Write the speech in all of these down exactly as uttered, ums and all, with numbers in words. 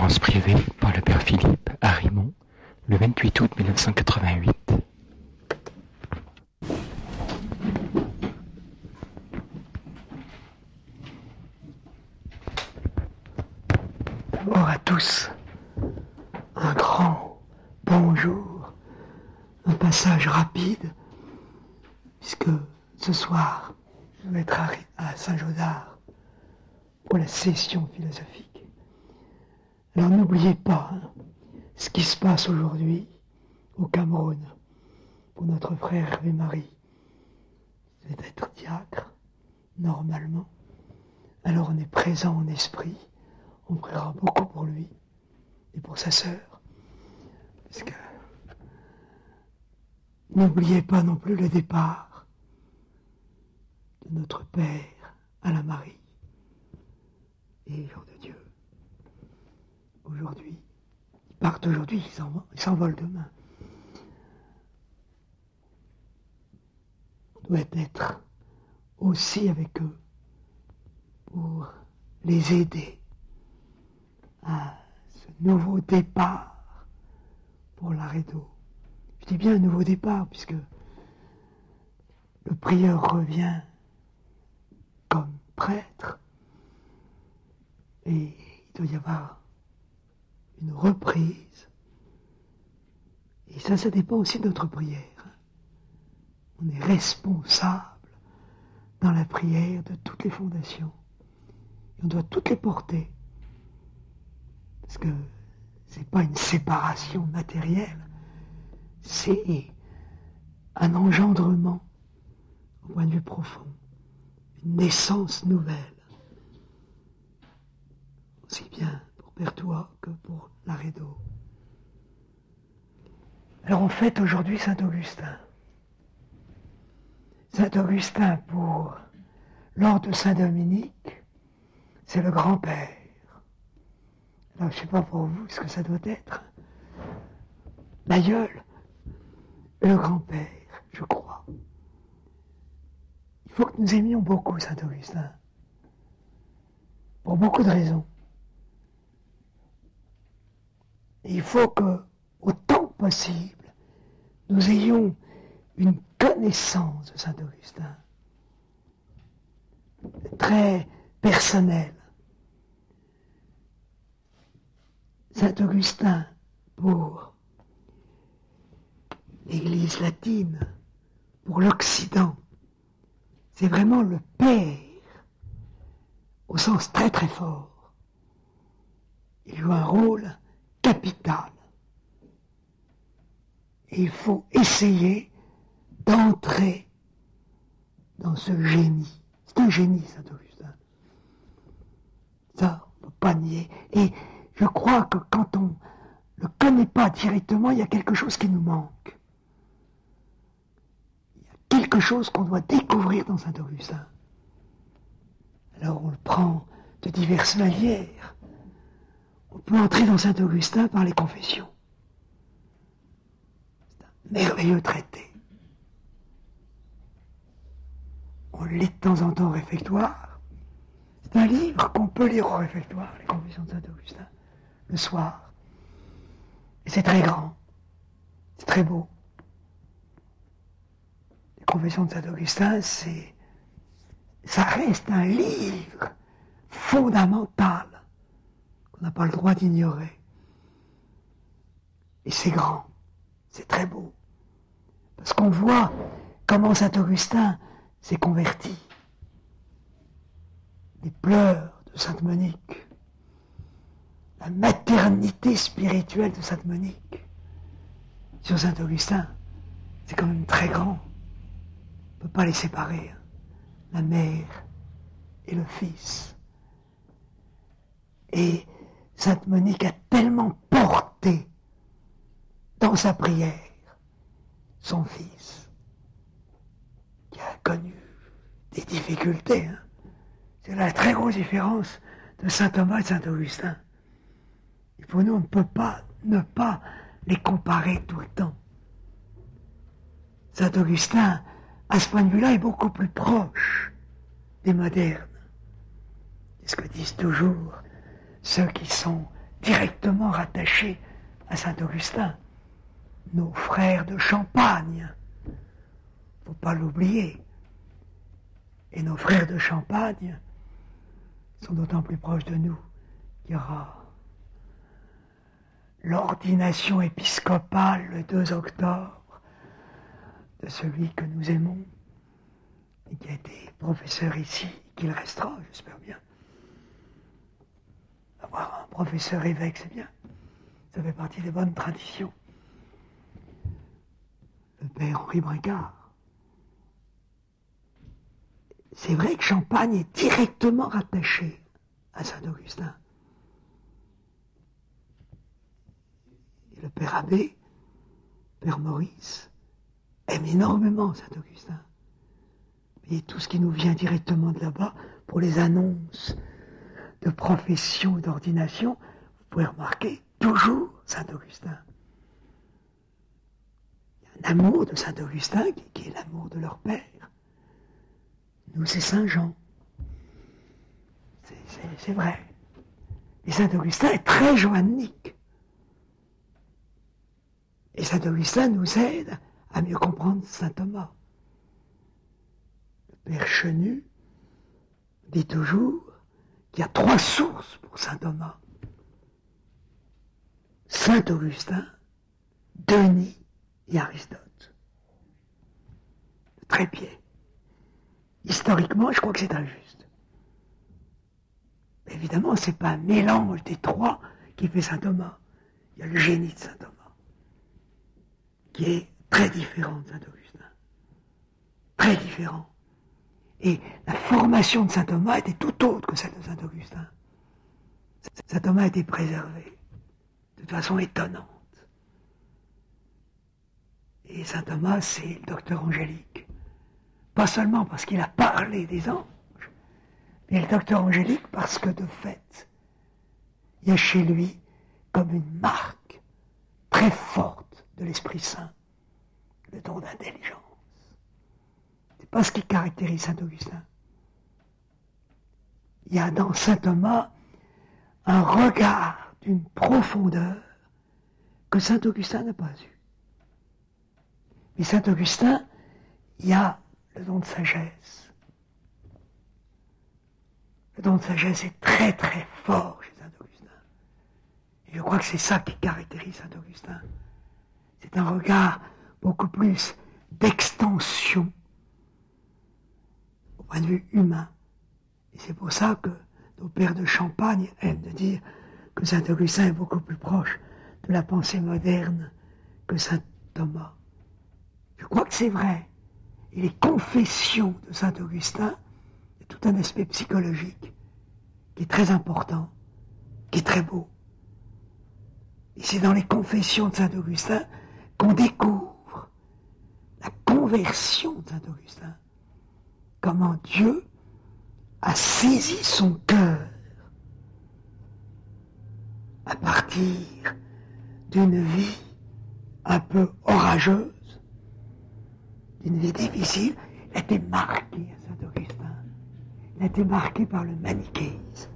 conférence privée par le père Philippe à Rimont, le vingt-huit août mille neuf cent quatre-vingt-huit. D'abord à tous, un grand bonjour, un passage rapide, puisque ce soir, je vais être à Saint-Jodard pour la session philosophique. Alors n'oubliez pas hein, ce qui se passe aujourd'hui au Cameroun pour notre frère Hervé Marie. C'est d'être diacre, normalement. Alors on est présent en esprit, on priera beaucoup pour lui et pour sa sœur. Parce que n'oubliez pas non plus le départ de notre Père à la Marie et Jean de Dieu. Aujourd'hui, ils partent aujourd'hui, ils s'envolent demain. On doit être aussi avec eux pour les aider à ce nouveau départ pour l'Aredo. Je dis bien un nouveau départ, puisque le prieur revient comme prêtre, et il doit y avoir une reprise. Et ça, ça dépend aussi de notre prière. On est responsable dans la prière de toutes les fondations. Et on doit toutes les porter. Parce que c'est pas une séparation matérielle, c'est un engendrement au point de vue profond, une naissance nouvelle. Aussi bien pour Pertois que pour l'Aredo. Alors on fête aujourd'hui Saint-Augustin. Saint-Augustin pour l'ordre de Saint-Dominique, c'est le grand-père. Alors je ne sais pas pour vous ce que ça doit être. L'aïeul, le grand-père, je crois. Il faut que nous aimions beaucoup Saint-Augustin. Pour beaucoup de raisons. Et il faut que, autant que possible, nous ayons une connaissance de Saint-Augustin. Très personnelle. Saint-Augustin pour l'Église latine, pour l'Occident, c'est vraiment le père, au sens très très fort. Il joue un rôle capital. Et il faut essayer d'entrer dans ce génie. C'est un génie, Saint-Augustin. Ça, on ne peut pas nier. Et je crois que quand on ne le connaît pas directement, il y a quelque chose qui nous manque. Il y a quelque chose qu'on doit découvrir dans Saint-Augustin. Alors on le prend de diverses manières. On peut entrer dans Saint-Augustin par les confessions. C'est un merveilleux traité. On le lit de temps en temps au réfectoire. C'est un livre qu'on peut lire au réfectoire, les confessions de Saint-Augustin, le soir. Et c'est très grand. C'est très beau. Les confessions de Saint-Augustin, c'est, ça reste un livre fondamental qu'on n'a pas le droit d'ignorer. Et c'est grand. C'est très beau. Parce qu'on voit comment Saint-Augustin s'est converti. Les pleurs de Sainte Monique, la maternité spirituelle de Sainte Monique sur Saint-Augustin, c'est quand même très grand. On ne peut pas les séparer, hein. La mère et le fils. Et Sainte Monique a tellement porté dans sa prière son fils, qui a connu des difficultés. Hein. C'est la très grosse différence de saint Thomas et de Saint-Augustin. Et pour nous, on ne peut pas ne pas les comparer tout le temps. Saint-Augustin, à ce point de vue-là, est beaucoup plus proche des modernes. C'est ce que disent toujours ceux qui sont directement rattachés à saint Augustin, nos frères de Champagne, il ne faut pas l'oublier. Et nos frères de Champagne sont d'autant plus proches de nous qu'il y aura l'ordination épiscopale le deux octobre de celui que nous aimons et qui a été professeur ici, qu'il restera, j'espère bien. Avoir un professeur évêque, c'est bien. Ça fait partie des bonnes traditions. Le père Henri Brincard. C'est vrai que Champagne est directement rattaché à saint Augustin. Et le père Abbé, père Maurice, aime énormément saint Augustin. Et tout ce qui nous vient directement de là-bas, pour les annonces de profession et d'ordination, vous pouvez remarquer toujours saint Augustin. Il y a un amour de saint Augustin qui, qui est l'amour de leur père. Nous, c'est Saint Jean. C'est, c'est, c'est vrai. Et saint Augustin est très joannique. Et saint Augustin nous aide à mieux comprendre saint Thomas. Le père Chenu dit toujours qu'il y a trois sources pour saint Thomas. Saint Augustin, Denis et Aristote. Le trépied. Historiquement, je crois que c'est injuste. Mais évidemment, ce n'est pas un mélange des trois qui fait saint Thomas. Il y a le génie de saint Thomas, qui est très différent de saint Augustin. Très différent. Et la formation de saint Thomas était tout autre que celle de saint Augustin. Saint Thomas a été préservé de façon étonnante. Et saint Thomas, c'est le docteur angélique. Pas seulement parce qu'il a parlé des anges, mais le docteur angélique parce que de fait, il y a chez lui comme une marque très forte de l'Esprit Saint, le don d'intelligence. C'est pas ce qui caractérise saint Augustin. Il y a dans saint Thomas un regard d'une profondeur que saint Augustin n'a pas eu. Mais saint Augustin, il y a le don de sagesse. Le don de sagesse est très très fort chez saint Augustin. Et je crois que c'est ça qui caractérise saint Augustin. C'est un regard beaucoup plus d'extension au point de vue humain. Et c'est pour ça que nos pères de Champagne aiment de dire que saint Augustin est beaucoup plus proche de la pensée moderne que saint Thomas. Je crois que c'est vrai. Et les confessions de saint Augustin, il y a tout un aspect psychologique qui est très important, qui est très beau. Et c'est dans les confessions de saint Augustin qu'on découvre la conversion de saint Augustin. Comment Dieu a saisi son cœur à partir d'une vie un peu orageuse, d'une vie difficile. Il a été marqué à saint Augustin. Il a été marqué par le manichéisme.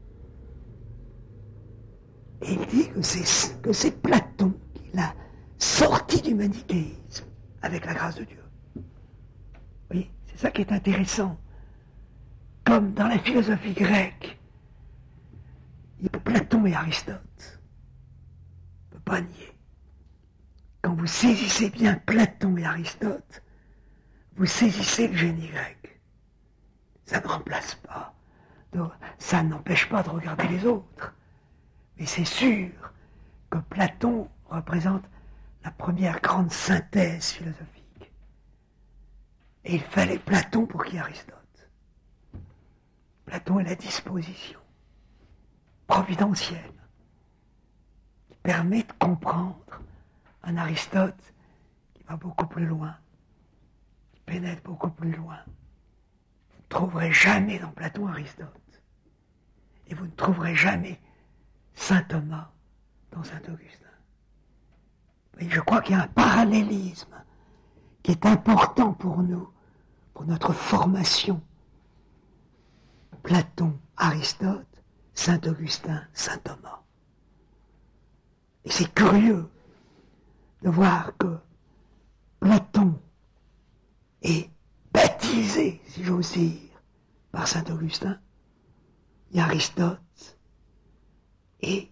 Et il dit que c'est, que c'est Platon qui l'a sorti du manichéisme avec la grâce de Dieu. Oui, c'est ça qui est intéressant. Comme dans la philosophie grecque, il y a Platon et Aristote. On ne peut pas nier. Quand vous saisissez bien Platon et Aristote, vous saisissez le génie grec. Ça ne remplace pas, ça n'empêche pas de regarder les autres. Mais c'est sûr que Platon représente la première grande synthèse philosophique. Et il fallait Platon pour qu'il y ait Aristote. Platon est la disposition providentielle qui permet de comprendre un Aristote qui va beaucoup plus loin, qui pénètre beaucoup plus loin. Vous ne trouverez jamais dans Platon Aristote. Et vous ne trouverez jamais saint Thomas dans saint Augustin. Et je crois qu'il y a un parallélisme qui est important pour nous, pour notre formation. Platon, Aristote, saint Augustin, saint Thomas. Et c'est curieux de voir que Platon est baptisé, si j'ose dire, par saint Augustin, et Aristote est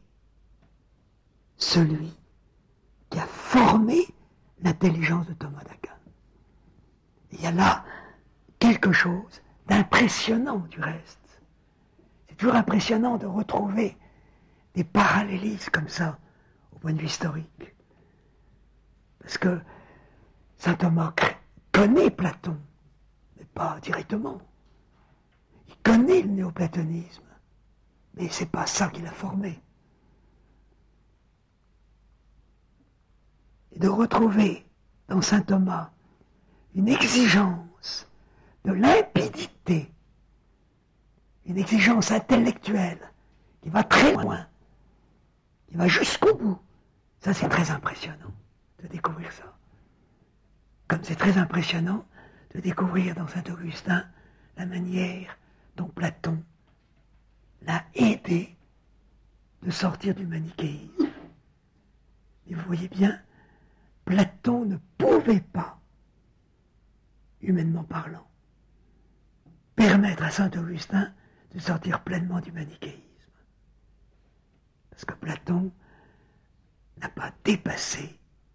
celui qui a formé l'intelligence de Thomas d'Aquin. Il y a là quelque chose d'impressionnant du reste. C'est toujours impressionnant de retrouver des parallélismes comme ça au point de vue historique. Parce que saint Thomas connaît Platon, mais pas directement. Il connaît le néoplatonisme, mais c'est pas ça qui l'a formé. Et de retrouver dans saint Thomas une exigence de limpidité, une exigence intellectuelle qui va très loin, qui va jusqu'au bout, ça c'est très impressionnant de découvrir ça. Comme c'est très impressionnant de découvrir dans saint Augustin la manière dont Platon l'a aidé de sortir du manichéisme. Et vous voyez bien, Platon ne pouvait pas, humainement parlant, permettre à saint Augustin de sortir pleinement du manichéisme. Parce que Platon n'a pas dépassé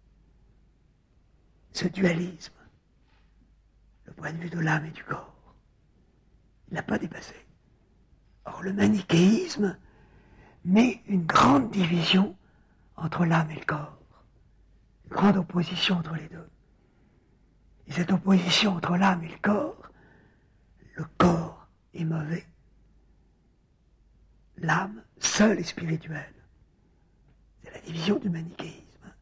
ce dualisme, le point de vue de l'âme et du corps. Il n'a pas dépassé. Or, le manichéisme met une grande division entre l'âme et le corps, une grande opposition entre les deux. Et cette opposition entre l'âme et le corps, le corps est mauvais, l'âme seule est spirituelle. C'est la division du manichéisme.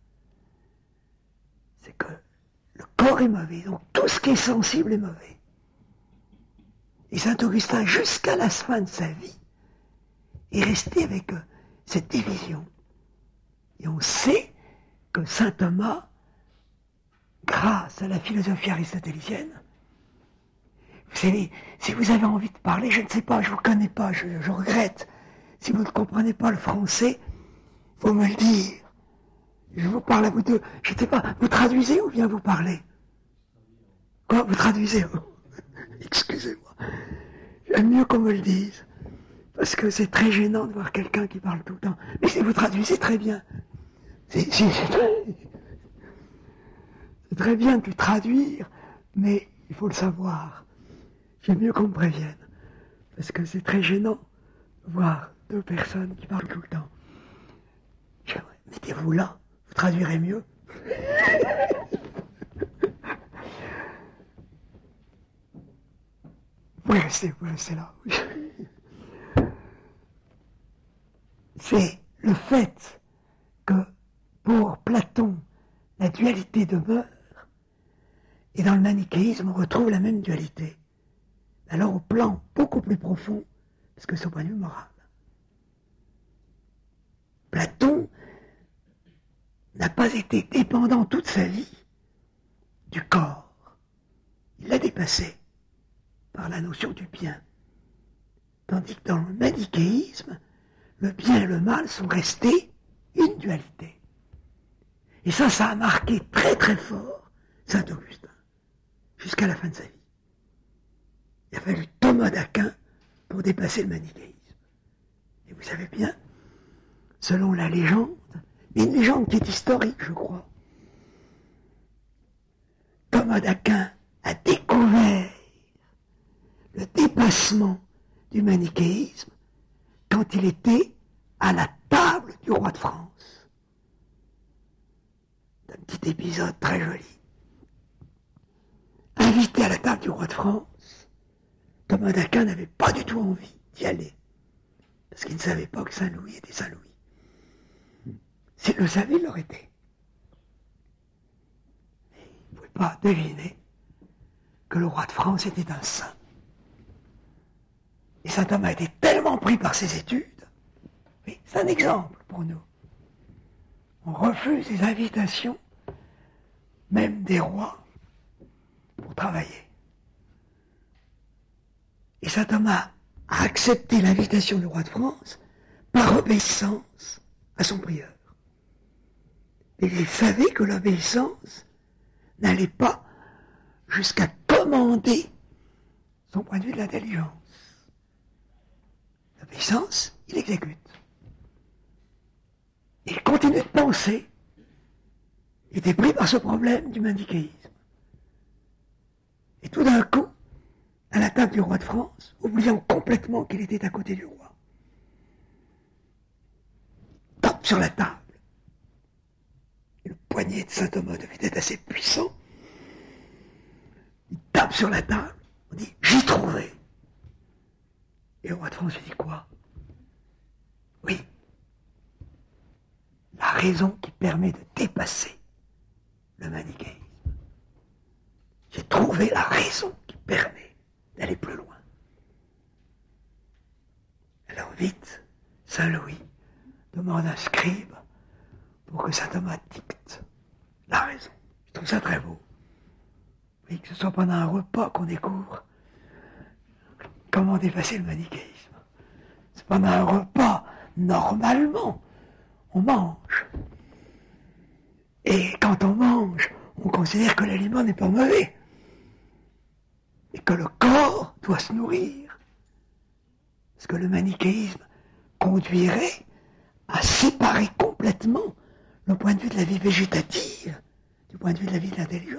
C'est que le corps est mauvais, donc tout ce qui est sensible est mauvais. Et saint Augustin, jusqu'à la fin de sa vie, est resté avec euh, cette division. Et on sait que saint Thomas, grâce à la philosophie aristotélicienne, vous savez, si vous avez envie de parler, je ne sais pas, je ne vous connais pas, je, je regrette. Si vous ne comprenez pas le français, il faut me le dire. Je vous parle à vous deux. Je ne sais pas, vous traduisez ou bien vous parlez? Quoi, vous traduisez? Excusez-moi. J'aime mieux qu'on me le dise. Parce que c'est très gênant de voir quelqu'un qui parle tout le temps. Mais si vous traduisez très bien. C'est, c'est, c'est, très, c'est très bien de traduire, mais il faut le savoir. J'aime mieux qu'on me prévienne. Parce que c'est très gênant de voir deux personnes qui parlent tout le temps. Je, mettez-vous là, vous traduirez mieux. Vous restez, vous restez là. C'est le fait que pour Platon, la dualité demeure, et dans le manichéisme, on retrouve la même dualité. Alors au plan beaucoup plus profond, parce que c'est au point de vue moral. Platon n'a pas été dépendant toute sa vie du corps. Il l'a dépassé par la notion du bien. Tandis que dans le manichéisme, le bien et le mal sont restés une dualité. Et ça, ça a marqué très très fort saint Augustin, jusqu'à la fin de sa vie. Il a fallu Thomas d'Aquin pour dépasser le manichéisme. Et vous savez bien, selon la légende, mais une légende qui est historique, je crois, Thomas d'Aquin a découvert le dépassement du manichéisme quand il était à la table du roi de France. C'est un petit épisode très joli. Invité à la table du roi de France, Thomas d'Aquin n'avait pas du tout envie d'y aller, parce qu'il ne savait pas que Saint-Louis était Saint-Louis. S'il le savait, il l'aurait été. Mais il ne pouvait pas deviner que le roi de France était un saint. Et saint Thomas était tellement pris par ses études, oui, c'est un exemple pour nous. On refuse les invitations, même des rois, pour travailler. Et saint Thomas a accepté l'invitation du roi de France par obéissance à son prieur. Et il savait que l'obéissance n'allait pas jusqu'à commander son point de vue de l'intelligence. L'obéissance, il exécute. Il continue de penser. Il était pris par ce problème du manichéisme. Et tout d'un coup, à la table du roi de France, oubliant complètement qu'il était à côté du roi, tape sur la table. Et le poignet de saint Thomas devait être assez puissant. Il tape sur la table, on dit « J'ai trouvé ». Et le roi de France lui dit quoi? Oui, la raison qui permet de dépasser le manichéisme. J'ai trouvé la raison qui permet d'aller plus loin. Alors vite, Saint Louis demande un scribe pour que saint Thomas dicte la raison. Je trouve ça très beau. Oui, que ce soit pendant un repas qu'on découvre comment dépasser le manichéisme. C'est pendant un repas, normalement, on mange. Et quand on mange, on considère que l'aliment n'est pas mauvais. Et que le corps doit se nourrir. Parce que le manichéisme conduirait à séparer complètement le point de vue de la vie végétative du point de vue de la vie de l'intelligence.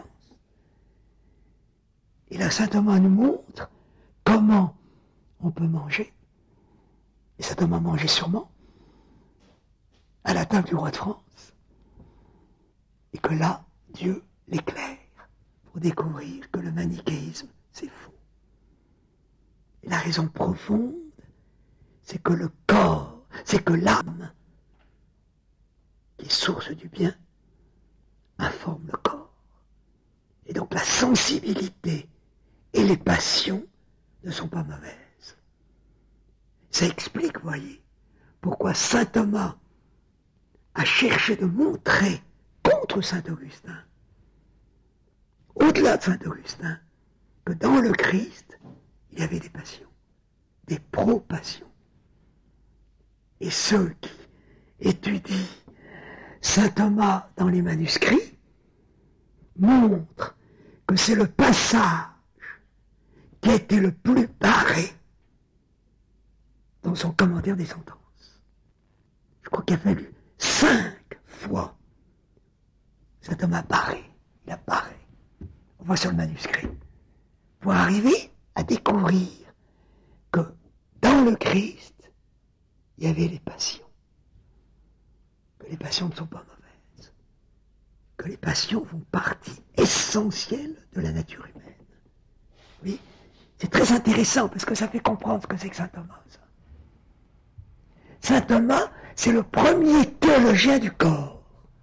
Et là, saint Thomas nous montre comment on peut manger. Et saint Thomas mangeait sûrement à la table du roi de France. Et que là, Dieu l'éclaire pour découvrir que le manichéisme, c'est faux. Et la raison profonde, c'est que le corps, c'est que l'âme, qui est source du bien, informe le corps. Et donc la sensibilité et les passions ne sont pas mauvaises. Ça explique, voyez, pourquoi saint Thomas a cherché de montrer contre saint Augustin, au-delà de saint Augustin, que dans le Christ, il y avait des passions, des pro-passions. Et ceux qui étudient saint Thomas dans les manuscrits montrent que c'est le passage qui a été le plus barré dans son commentaire des sentences. Je crois qu'il a fallu cinq fois saint Thomas barré, il a barré, on voit sur le manuscrit, pour arriver à découvrir que dans le Christ, il y avait les passions. Que les passions ne sont pas mauvaises. Que les passions font partie essentielle de la nature humaine. Oui, c'est très intéressant parce que ça fait comprendre ce que c'est que saint Thomas. Ça. Saint Thomas, c'est le premier théologien du corps.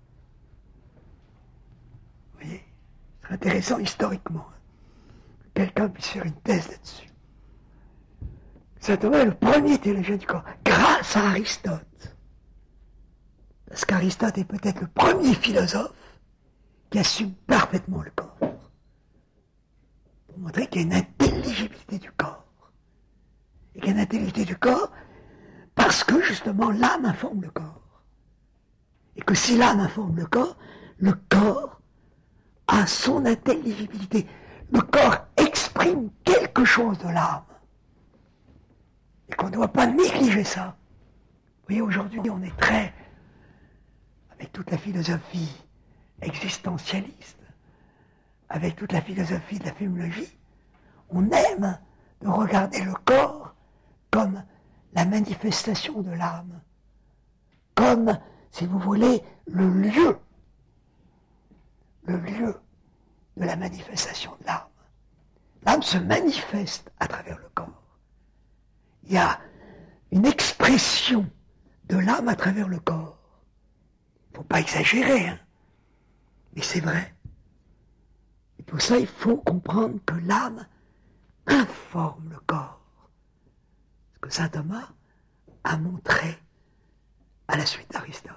Vous voyez, c'est intéressant historiquement. Quelqu'un puisse faire une thèse là-dessus. Saint Thomas est le premier théologien du corps, grâce à Aristote. Parce qu'Aristote est peut-être le premier philosophe qui assume parfaitement le corps. Pour montrer qu'il y a une intelligibilité du corps. Et qu'il y a une intelligibilité du corps parce que justement l'âme informe le corps. Et que si l'âme informe le corps, le corps a son intelligibilité. Le corps exprime quelque chose de l'âme. Et qu'on ne doit pas négliger ça. Vous voyez, aujourd'hui, on est très, avec toute la philosophie existentialiste, avec toute la philosophie de la féminologie, on aime de regarder le corps comme la manifestation de l'âme, comme, si vous voulez, le lieu, le lieu de la manifestation de l'âme. L'âme se manifeste à travers le corps. Il y a une expression de l'âme à travers le corps. Il ne faut pas exagérer, hein, mais c'est vrai. Et pour ça, il faut comprendre que l'âme informe le corps. Ce que saint Thomas a montré à la suite d'Aristote.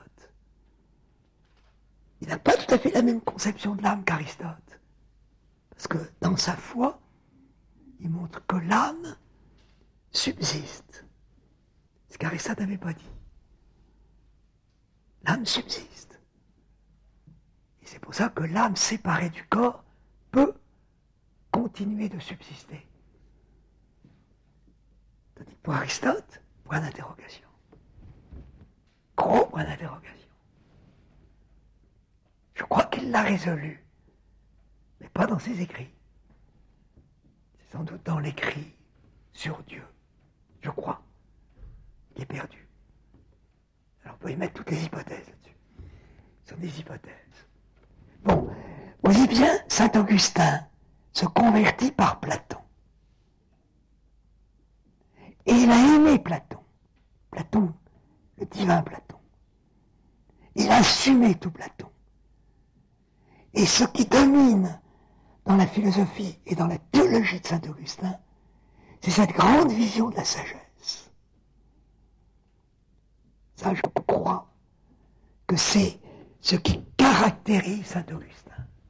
Il n'a pas tout à fait la même conception de l'âme qu'Aristote. Parce que dans sa foi, il montre que l'âme subsiste. Ce qu'Aristote n'avait pas dit. L'âme subsiste. Et c'est pour ça que l'âme séparée du corps peut continuer de subsister. Tandis que pour Aristote, point d'interrogation. Gros point d'interrogation. Je crois qu'il l'a résolu, mais pas dans ses écrits. C'est sans doute dans l'écrit sur Dieu, je crois, qui est perdu. Alors on peut y mettre toutes les hypothèses là-dessus. Ce sont des hypothèses. Bon, vous voyez bien, saint Augustin se convertit par Platon. Et il a aimé Platon. Platon, le divin Platon. Il a assumé tout Platon. Et ce qui domine dans la philosophie et dans la théologie de saint Augustin, c'est cette grande vision de la sagesse. Ça, je crois que c'est ce qui caractérise saint Augustin.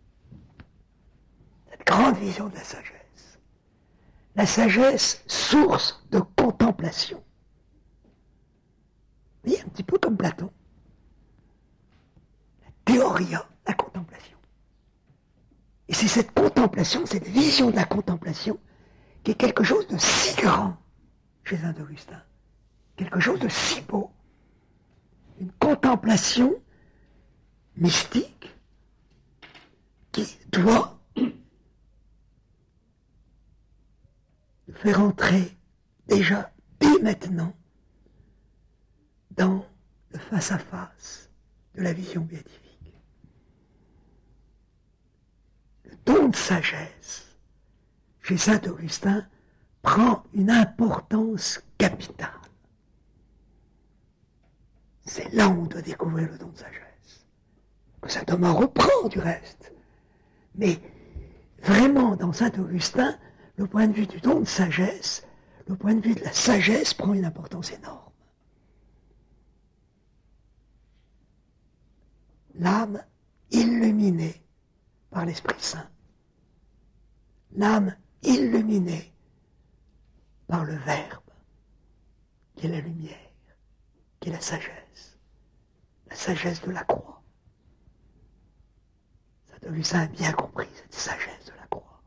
Cette grande vision de la sagesse. La sagesse, source de contemplation. Vous voyez, un petit peu comme Platon. La théoria, la contemplation. Et c'est cette contemplation, cette vision de la contemplation, qui est quelque chose de si grand chez saint Augustin. Quelque chose de si beau. Une contemplation mystique qui doit faire entrer déjà, dès maintenant, dans le face-à-face de la vision béatifique. Le don de sagesse, chez saint Augustin, prend une importance capitale. C'est là où on doit découvrir le don de sagesse. Que saint Thomas reprend du reste. Mais vraiment, dans saint Augustin, le point de vue du don de sagesse, le point de vue de la sagesse prend une importance énorme. L'âme illuminée par l'Esprit Saint. L'âme illuminée par le Verbe, qui est la lumière, qui est la sagesse. La sagesse de la croix. Saint Augustin a bien compris cette sagesse de la croix.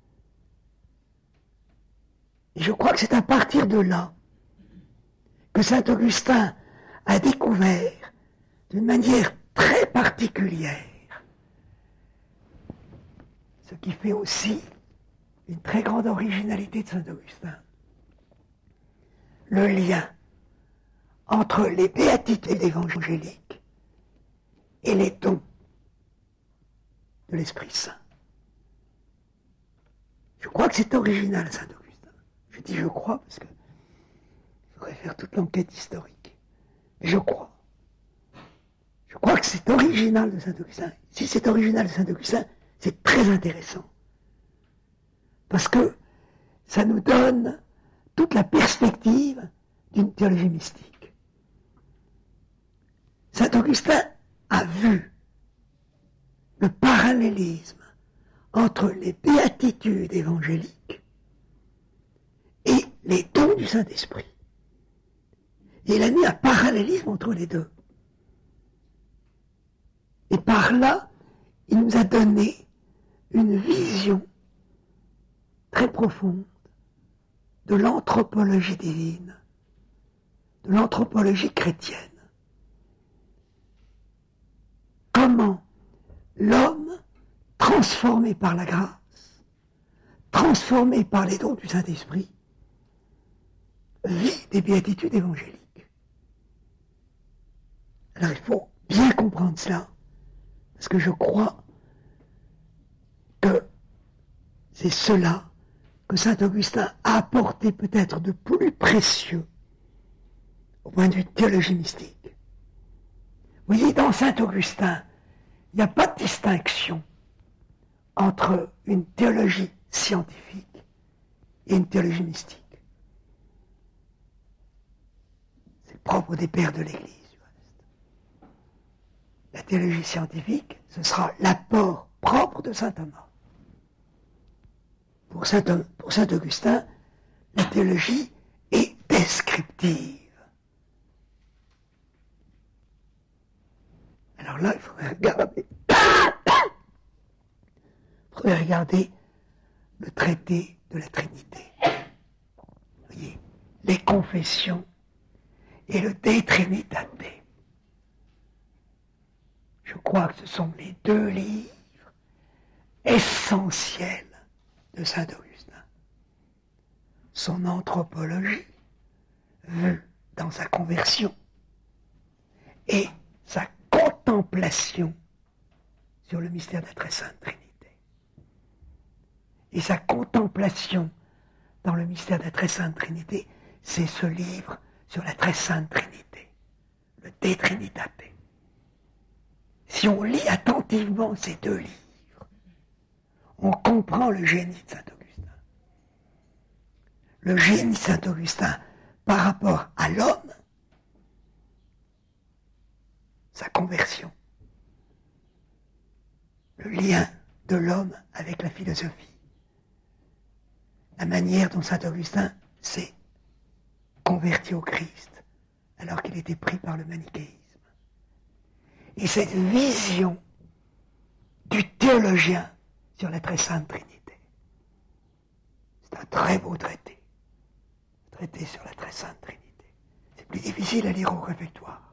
Et je crois que c'est à partir de là que saint Augustin a découvert d'une manière très particulière ce qui fait aussi une très grande originalité de saint Augustin. Le lien entre les béatitudes évangéliques et les dons de l'Esprit Saint. Je crois que c'est original à saint Augustin. Je dis je crois parce que il faudrait faire toute l'enquête historique. Mais je crois. Je crois que c'est original de saint Augustin. Si c'est original de saint Augustin, c'est très intéressant. Parce que ça nous donne toute la perspective d'une théologie mystique. Saint Augustin a vu le parallélisme entre les béatitudes évangéliques et les dons du Saint-Esprit. Et il a mis un parallélisme entre les deux. Et par là, il nous a donné une vision très profonde de l'anthropologie divine, de l'anthropologie chrétienne. Comment l'homme, transformé par la grâce, transformé par les dons du Saint-Esprit, vit des béatitudes évangéliques. Alors il faut bien comprendre cela, parce que je crois que c'est cela que saint Augustin a apporté peut-être de plus précieux au point de vue de théologie mystique. Vous voyez, dans saint Augustin, il n'y a pas de distinction entre une théologie scientifique et une théologie mystique. C'est propre des pères de l'Église, du reste. La théologie scientifique, ce sera l'apport propre de saint Thomas. Pour saint, pour saint Augustin, la théologie est descriptive. Alors là, il faudrait regarder Regardez le traité de la Trinité. Vous voyez, les confessions et le De Trinitate. Je crois que ce sont les deux livres essentiels de saint Augustin. Son anthropologie, vue dans sa conversion, et sa contemplation sur le mystère de la très sainte Trinité. Et sa contemplation dans le mystère de la très sainte Trinité, c'est ce livre sur la très sainte Trinité, le De Trinitate. Si on lit attentivement ces deux livres, on comprend le génie de saint Augustin. Le génie de saint Augustin par rapport à l'homme, sa conversion, le lien de l'homme avec la philosophie, la manière dont saint Augustin s'est converti au Christ alors qu'il était pris par le manichéisme. Et cette vision du théologien sur la très sainte Trinité. C'est un très beau traité. Traité sur la très sainte Trinité. C'est plus difficile à lire au réfectoire.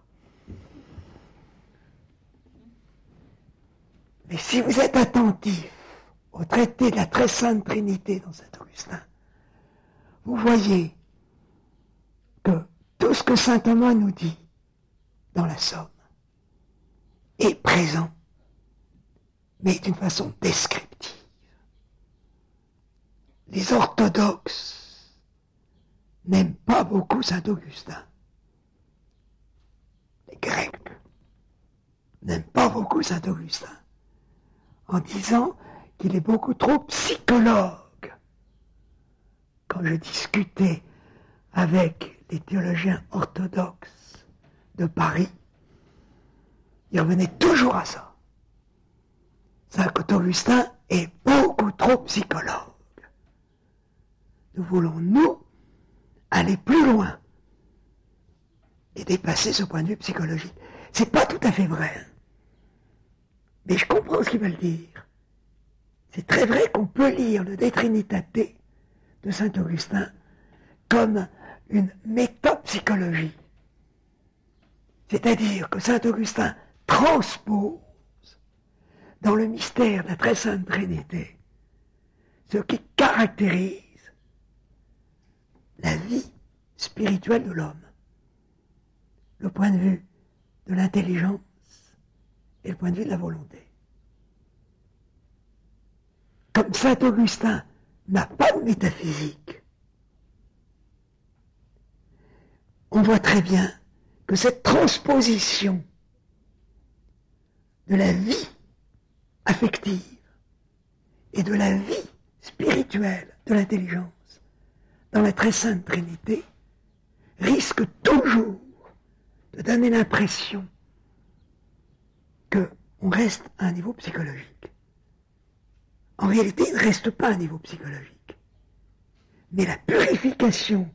Mais si vous êtes attentif au traité de la très sainte Trinité dans saint Augustin, vous voyez que tout ce que saint Thomas nous dit dans la Somme est présent, mais d'une façon descriptive. Les orthodoxes n'aiment pas beaucoup saint Augustin. Les Grecs n'aiment pas beaucoup saint Augustin, en disant qu'il est beaucoup trop psychologue. Quand je discutais avec les théologiens orthodoxes de Paris, ils revenaient toujours à ça. Saint Augustin est beaucoup trop psychologue. Nous voulons, nous, aller plus loin et dépasser ce point de vue psychologique. C'est pas tout à fait vrai, hein. Mais je comprends ce qu'ils veulent dire. C'est très vrai qu'on peut lire le De Trinitate de saint Augustin comme une métapsychologie. C'est-à-dire que saint Augustin transpose dans le mystère de la très sainte Trinité ce qui caractérise la vie spirituelle de l'homme, le point de vue de l'intelligence et le point de vue de la volonté. Comme saint Augustin n'a pas de métaphysique, on voit très bien que cette transposition de la vie affective et de la vie spirituelle de l'intelligence dans la très sainte Trinité risque toujours de donner l'impression qu'on reste à un niveau psychologique. En réalité, il ne reste pas à un niveau psychologique. Mais la purification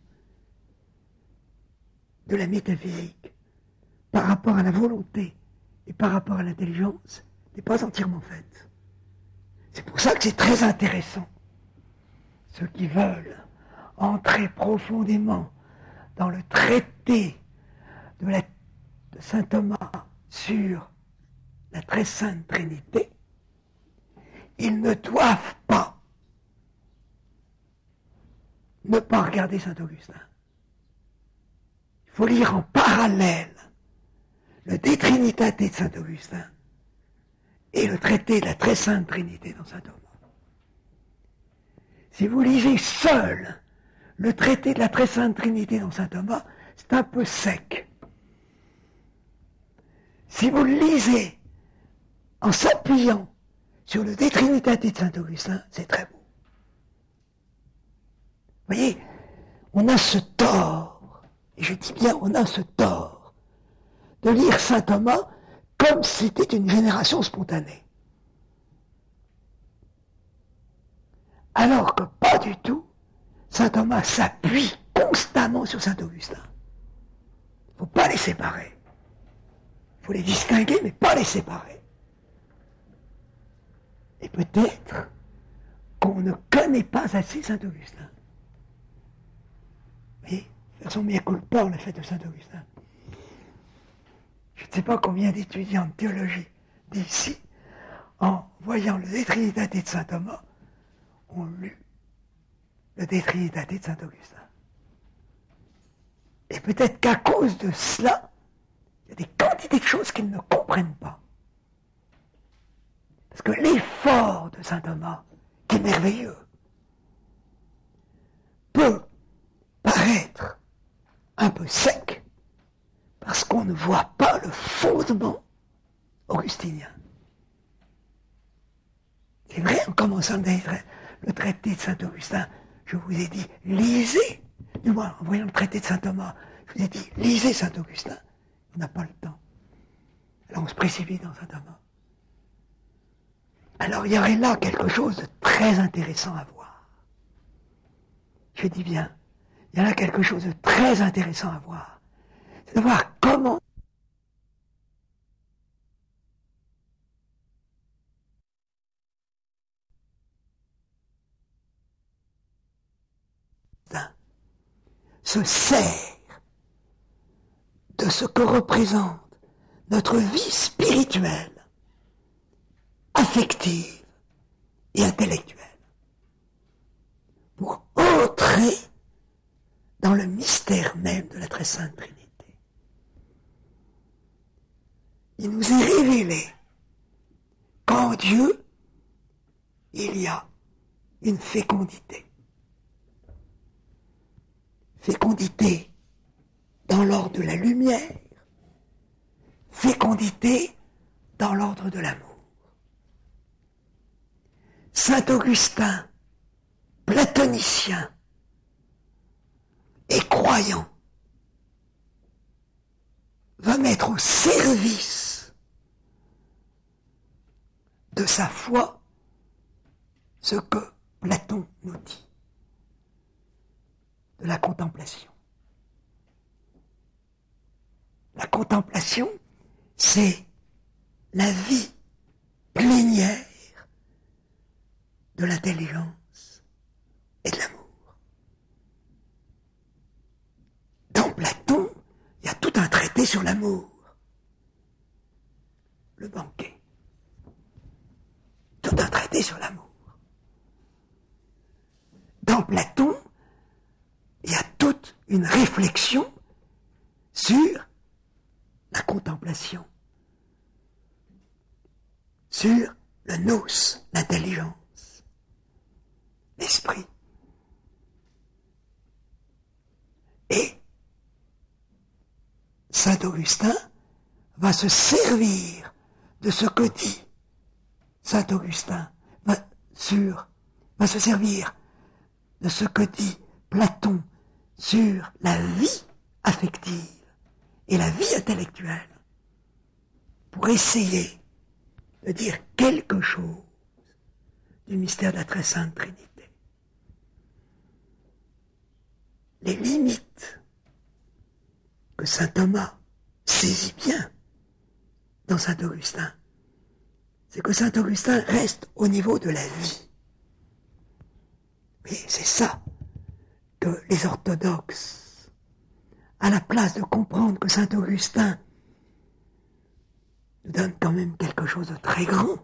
de la métaphysique par rapport à la volonté et par rapport à l'intelligence n'est pas entièrement faite. C'est pour ça que c'est très intéressant. Ceux qui veulent entrer profondément dans le traité de, la, de saint Thomas sur la très sainte Trinité, ils ne doivent pas ne pas regarder saint Augustin. Il faut lire en parallèle le De Trinitate de saint Augustin et le traité de la très sainte Trinité dans saint Thomas. Si vous lisez seul le traité de la très sainte Trinité dans saint Thomas, c'est un peu sec. Si vous le lisez en s'appuyant sur le De Trinitate de saint Augustin, c'est très beau. Vous voyez, on a ce tort, et je dis bien on a ce tort, de lire saint Thomas comme si c'était une génération spontanée. Alors que pas du tout, saint Thomas s'appuie constamment sur saint Augustin. Il ne faut pas les séparer. Il faut les distinguer, mais pas les séparer. Et peut-être on ne connaît pas assez Saint Augustin. Oui, faire son mea culpa, on l'a fait de Saint Augustin. Je ne sais pas combien d'étudiants de théologie d'ici, en voyant le De Trinitate de saint Thomas, ont lu le De Trinitate de saint Augustin. Et peut-être qu'à cause de cela, il y a des quantités de choses qu'ils ne comprennent pas. Parce que l'effort de saint Thomas, qui est merveilleux, peut paraître un peu sec, parce qu'on ne voit pas le fondement augustinien. C'est vrai, en commençant le traité de saint Augustin, je vous ai dit, lisez, du moins en voyant le traité de saint Thomas, je vous ai dit, lisez saint Augustin. On n'a pas le temps. Alors on se précipite dans saint Thomas. Alors il y aurait là quelque chose de très intéressant à voir. Je dis bien, il y a là quelque chose de très intéressant à voir. C'est de voir comment se sert de ce que représente notre vie spirituelle, affective et intellectuelle, pour entrer dans le mystère même de la très sainte Trinité. Il nous est révélé qu'en Dieu, il y a une fécondité. Fécondité dans l'ordre de la lumière, fécondité dans l'ordre de l'amour. Saint Augustin, platonicien et croyant, va mettre au service de sa foi ce que Platon nous dit de la contemplation. La contemplation, c'est la vie plénière de l'intelligence et de l'amour. Dans Platon, il y a tout un traité sur l'amour. Le banquet. Tout un traité sur l'amour. Dans Platon, il y a toute une réflexion sur la contemplation, sur le nous, l'intelligence, l'esprit. Et saint Augustin va se servir de ce que dit saint Augustin, va, sur, va se servir de ce que dit Platon sur la vie affective et la vie intellectuelle pour essayer de dire quelque chose du mystère de la très sainte Trinité. Les limites que saint Thomas saisit bien dans saint Augustin, c'est que saint Augustin reste au niveau de la vie. Mais c'est ça que les orthodoxes, à la place de comprendre que saint Augustin nous donne quand même quelque chose de très grand,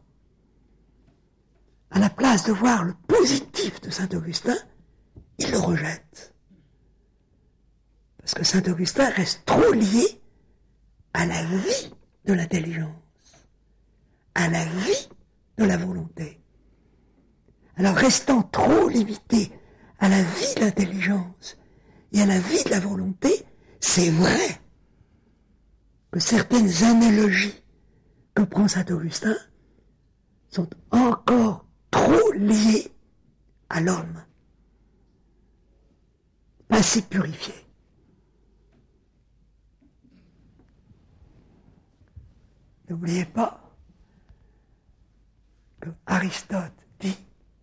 à la place de voir le positif de saint Augustin, ils le rejettent. Parce que saint Augustin reste trop lié à la vie de l'intelligence, à la vie de la volonté. Alors restant trop limité à la vie de l'intelligence et à la vie de la volonté, c'est vrai que certaines analogies que prend saint Augustin sont encore trop liées à l'homme, pas si purifié. N'oubliez pas que Aristote dit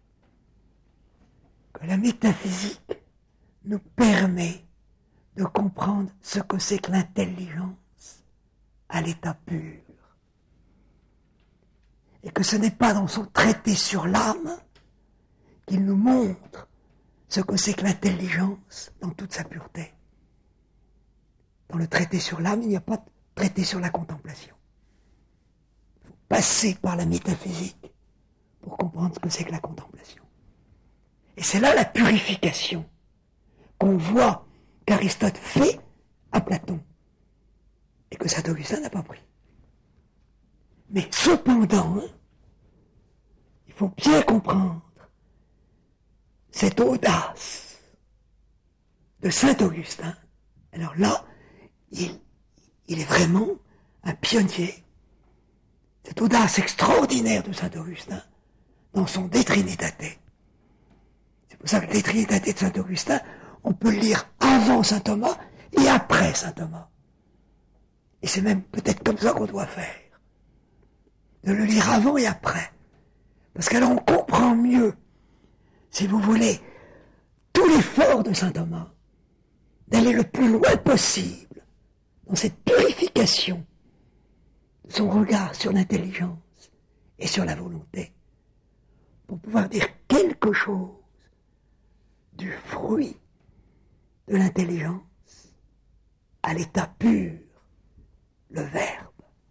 que la métaphysique nous permet de comprendre ce que c'est que l'intelligence à l'état pur. Et que ce n'est pas dans son traité sur l'âme qu'il il nous montre ce que c'est que l'intelligence dans toute sa pureté. Dans le traité sur l'âme, il n'y a pas de traité sur la contemplation. Il faut passer par la métaphysique pour comprendre ce que c'est que la contemplation. Et c'est là la purification qu'on voit qu'Aristote fait à Platon et que saint Augustin n'a pas pris. Mais cependant, hein, il faut bien comprendre cette audace de saint Augustin. Alors là, il, il est vraiment un pionnier. Cette audace extraordinaire de saint Augustin dans son De Trinitate. C'est pour ça que le De Trinitate de saint Augustin, on peut le lire avant saint Thomas et après saint Thomas. Et c'est même peut-être comme ça qu'on doit faire. De le lire avant et après. Parce qu'alors on comprend mieux, si vous voulez, tout l'effort de saint Thomas, d'aller le plus loin possible dans cette purification de son regard sur l'intelligence et sur la volonté, pour pouvoir dire quelque chose du fruit de l'intelligence à l'état pur, le Verbe.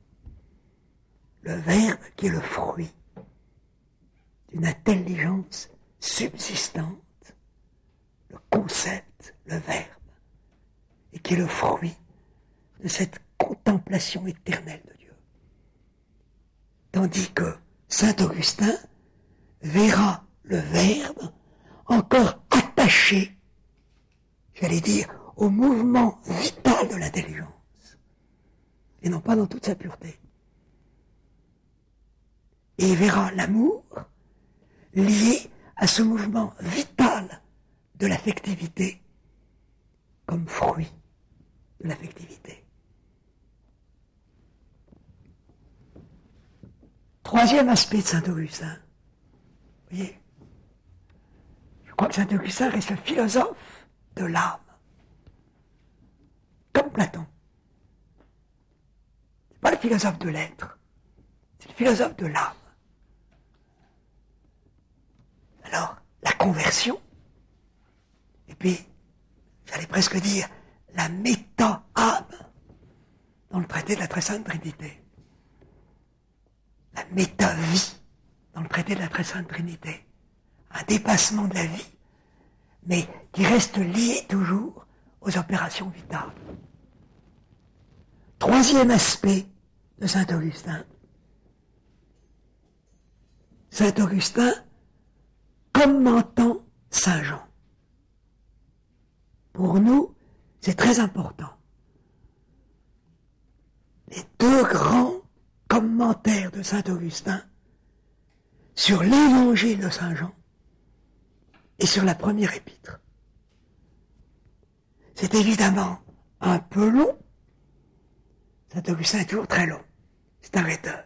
Le Verbe qui est le fruit d'une intelligence subsistante, le concept, le Verbe, et qui est le fruit de cette contemplation éternelle de Dieu. Tandis que saint Augustin verra le Verbe encore attaché, j'allais dire, au mouvement vital de l'intelligence, et non pas dans toute sa pureté. Et il verra l'amour lié à ce mouvement vital de l'affectivité comme fruit de l'affectivité. Troisième aspect de saint Augustin. Vous voyez, je crois que saint Augustin reste le philosophe de l'âme, comme Platon. C'est pas le philosophe de l'être, c'est le philosophe de l'âme. Alors, la conversion, et puis, j'allais presque dire, la méta-âme, dans le traité de la Très Sainte Trinité. La méta-vie, dans le traité de la Très Sainte Trinité. Un dépassement de la vie, mais qui reste lié toujours aux opérations vitales. Troisième aspect de saint Augustin. Saint Augustin commentant saint Jean. Pour nous, c'est très important. Les deux grands commentaires de saint Augustin sur l'évangile de saint Jean et sur la première épître. C'est évidemment un peu long. Saint Augustin est toujours très long. C'est un rhéteur.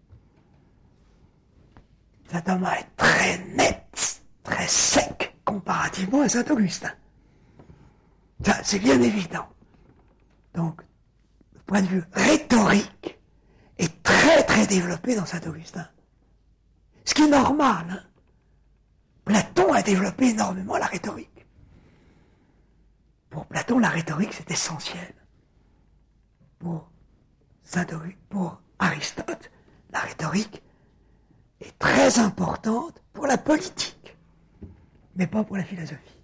Saint Thomas est très net, très sec comparativement à saint Augustin. Ça, c'est bien évident. Donc, le point de vue rhétorique est très très développé dans saint Augustin. Ce qui est normal, hein. Platon a développé énormément la rhétorique. Pour Platon, la rhétorique, c'est essentiel. Pour, Saint pour Aristote, la rhétorique est très importante pour la politique, mais pas pour la philosophie.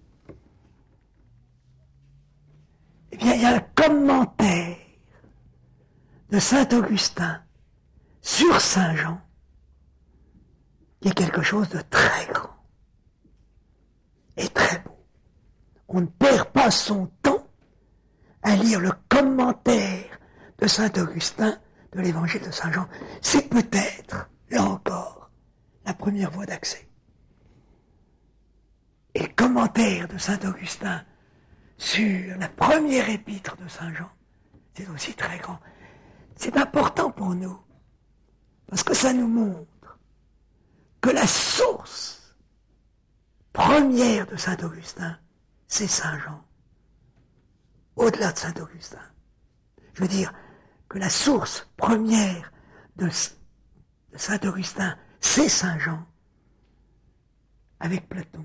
Eh bien, il y a un commentaire de saint Augustin sur saint Jean qui est quelque chose de très grand et très beau. On ne perd pas son temps à lire le commentaire de saint Augustin de l'évangile de saint Jean. C'est peut-être, là encore, la première voie d'accès. Et le commentaire de saint Augustin sur la première épître de saint Jean, c'est aussi très grand. C'est important pour nous, parce que ça nous montre que la source première de saint Augustin, c'est saint Jean. Au-delà de saint Augustin. Je veux dire que la source première de, de saint Augustin, c'est saint Jean. avec Platon.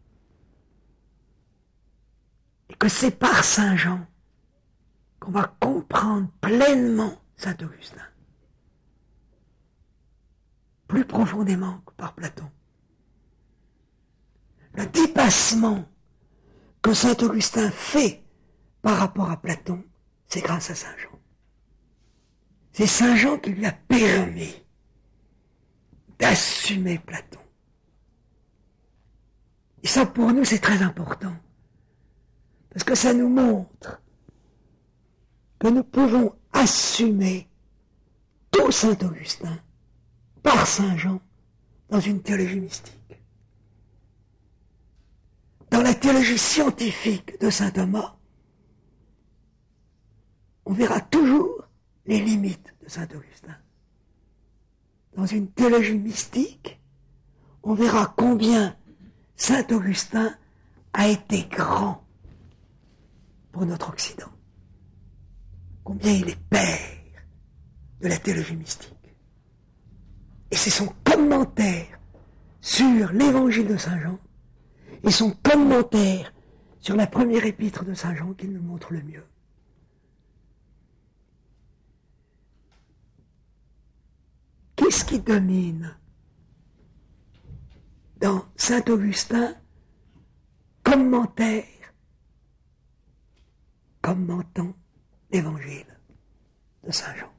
Et que c'est par Saint Jean qu'on va comprendre pleinement Saint Augustin. Plus profondément que par Platon. Le dépassement que Saint Augustin fait par rapport à Platon, c'est grâce à Saint Jean. C'est Saint Jean qui lui a permis d'assumer Platon. Et ça, pour nous, c'est très important. Parce que ça nous montre que nous pouvons assumer tout Saint Augustin par Saint Jean dans une théologie mystique. Dans la théologie scientifique de Saint Thomas, on verra toujours les limites de Saint Augustin. Dans une théologie mystique, on verra combien Saint Augustin a été grand pour notre Occident. Combien il est père de la théologie mystique. Et c'est son commentaire sur l'évangile de Saint Jean et son commentaire sur la première épître de Saint Jean qui nous montre le mieux. Qu'est-ce qui domine dans Saint Augustin, commentaire, commentant l'évangile de Saint Jean?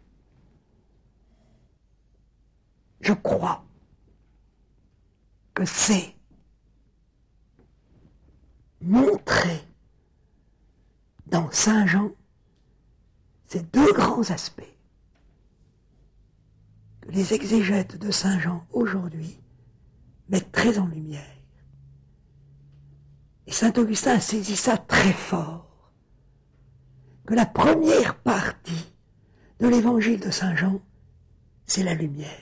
Je crois que c'est montrer dans Saint Jean ces deux grands aspects que les exégètes de Saint Jean aujourd'hui mettent très en lumière. Et Saint Augustin a saisi ça très fort, que la première partie de l'évangile de Saint Jean, c'est la lumière.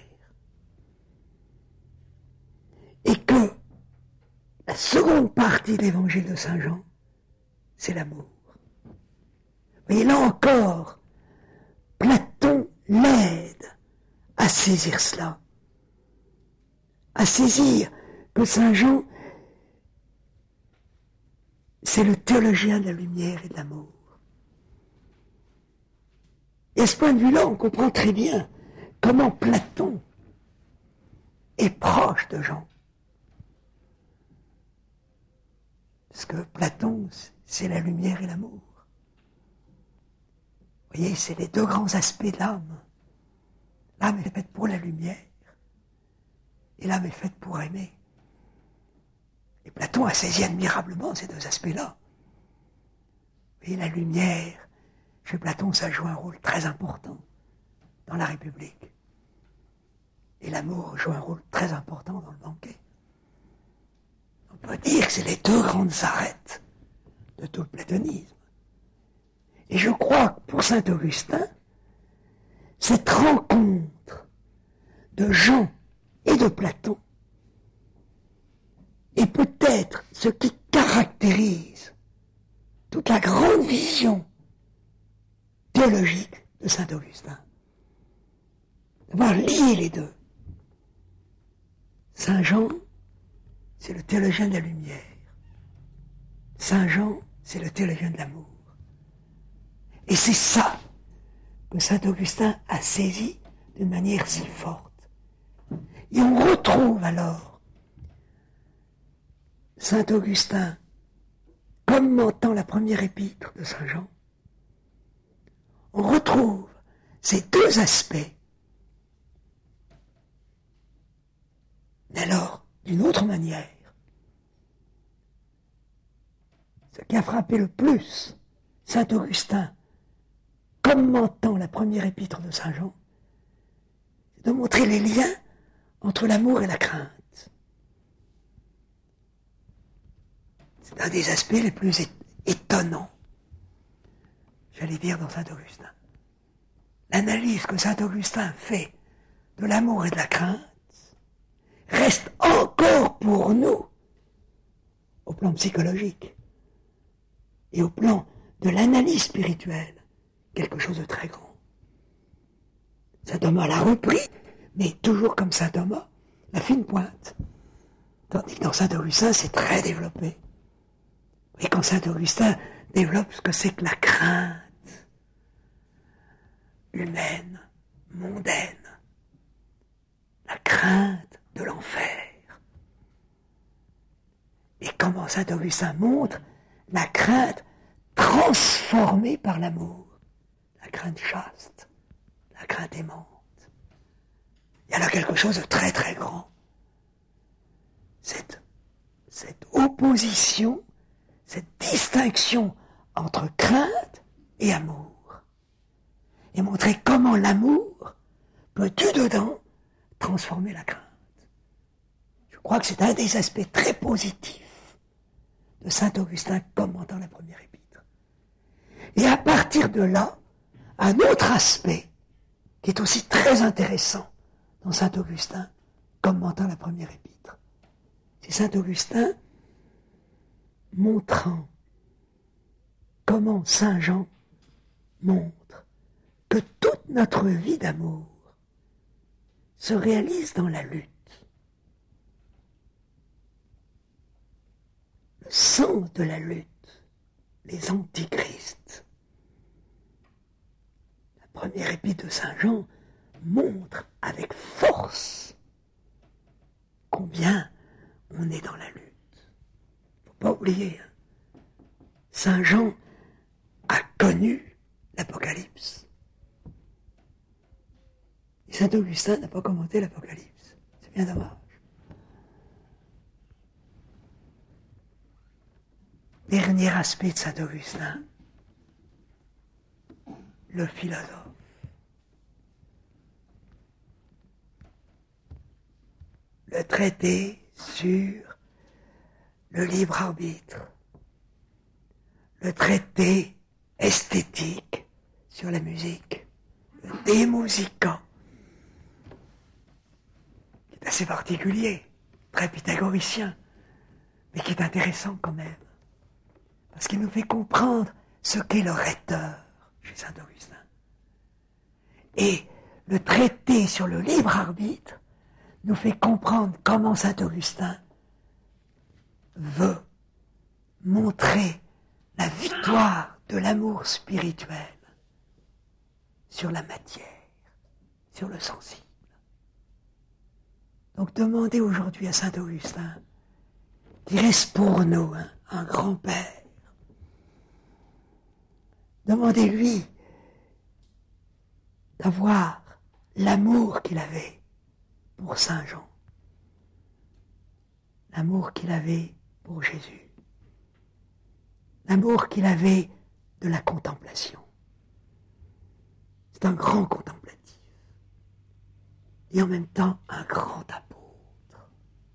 Et que la seconde partie de l'évangile de Saint Jean, c'est l'amour. Et là encore, Platon l'aide à saisir cela, à saisir que Saint Jean, c'est le théologien de la lumière et de l'amour. Et à ce point de vue-là, on comprend très bien comment Platon est proche de Jean. Parce que Platon, c'est la lumière et l'amour. Vous voyez, c'est les deux grands aspects de l'âme. L'âme est faite pour la lumière, et l'âme est faite pour aimer. Et Platon a saisi admirablement ces deux aspects-là. Vous voyez, la lumière, chez Platon, ça joue un rôle très important dans la République. Et l'amour joue un rôle très important dans le banquet. On peut dire que c'est les deux grandes arêtes de tout le platonisme. Et je crois que pour saint Augustin, cette rencontre de Jean et de Platon est peut-être ce qui caractérise toute la grande vision théologique de saint Augustin. D'avoir lié les deux. Saint Jean, c'est le théologien de la lumière. Saint Jean, c'est le théologien de l'amour. Et c'est ça que saint Augustin a saisi d'une manière si forte. Et on retrouve alors saint Augustin commentant la première épître de saint Jean. On retrouve ces deux aspects. Mais alors, d'une autre manière, ce qui a frappé le plus saint Augustin, commentant la première épître de saint Jean, c'est de montrer les liens entre l'amour et la crainte. C'est un des aspects les plus étonnants, j'allais dire, dans saint Augustin. L'analyse que saint Augustin fait de l'amour et de la crainte reste encore pour nous, au plan psychologique et au plan de l'analyse spirituelle, quelque chose de très grand. Saint Thomas l'a repris, mais toujours comme saint Thomas, la fine pointe. Tandis que dans Saint-Augustin, c'est très développé. Et quand Saint-Augustin développe ce que c'est que la crainte humaine, mondaine, la crainte de l'enfer. Et comment Saint-Augustin montre la crainte transformée par l'amour, la crainte chaste, la crainte aimante. Il y a là quelque chose de très très grand. Cette, cette opposition, cette distinction entre crainte et amour. Et montrer comment l'amour peut du dedans transformer la crainte. Je crois que c'est un des aspects très positifs de saint Augustin commentant la première épître. Et à partir de là, un autre aspect qui est aussi très intéressant dans saint Augustin commentant la première épître. C'est saint Augustin montrant comment saint Jean montre que toute notre vie d'amour se réalise dans la lutte. Le sang de la lutte, les antichrists. La première épître de saint Jean montre avec force combien on est dans la lutte. Il ne faut pas oublier, hein. Saint Jean a connu l'Apocalypse. Et saint Augustin n'a pas commenté l'Apocalypse. C'est bien dommage. Dernier aspect de saint Augustin, le philosophe. Le traité sur le libre arbitre, le traité esthétique sur la musique, le De Musica, qui est assez particulier, très pythagoricien, mais qui est intéressant quand même, parce qu'il nous fait comprendre ce qu'est le rhéteur chez saint Augustin. Et le traité sur le libre arbitre nous fait comprendre comment saint Augustin veut montrer la victoire de l'amour spirituel sur la matière, sur le sensible. Donc demandez aujourd'hui à saint Augustin, qui reste pour nous hein, un grand-père, demandez-lui d'avoir l'amour qu'il avait pour saint Jean, l'amour qu'il avait pour Jésus, l'amour qu'il avait de la contemplation. C'est un grand contemplatif et en même temps un grand apôtre.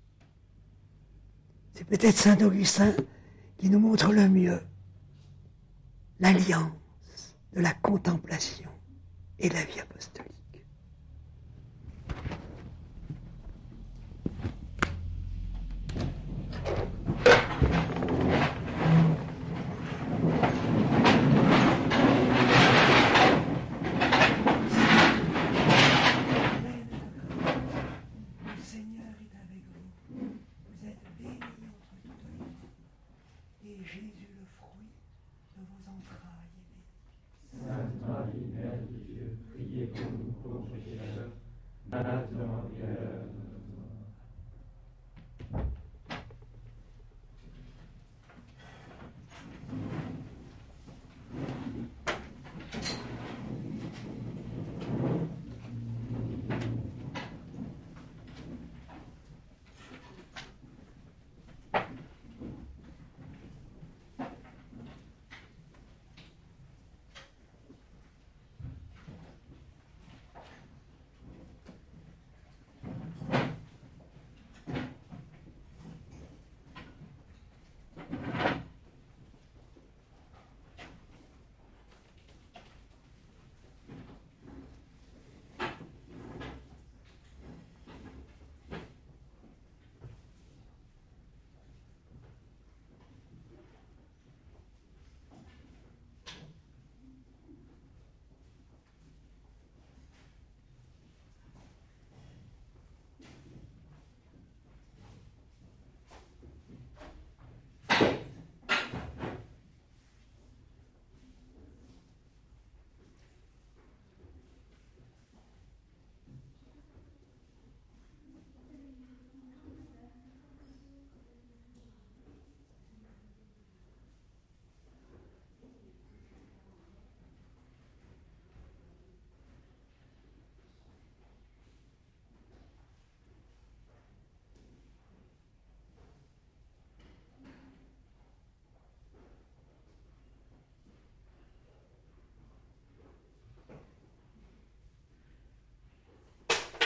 C'est peut-être saint Augustin qui nous montre le mieux l'alliance de la contemplation et de la vie apostolique. Jésus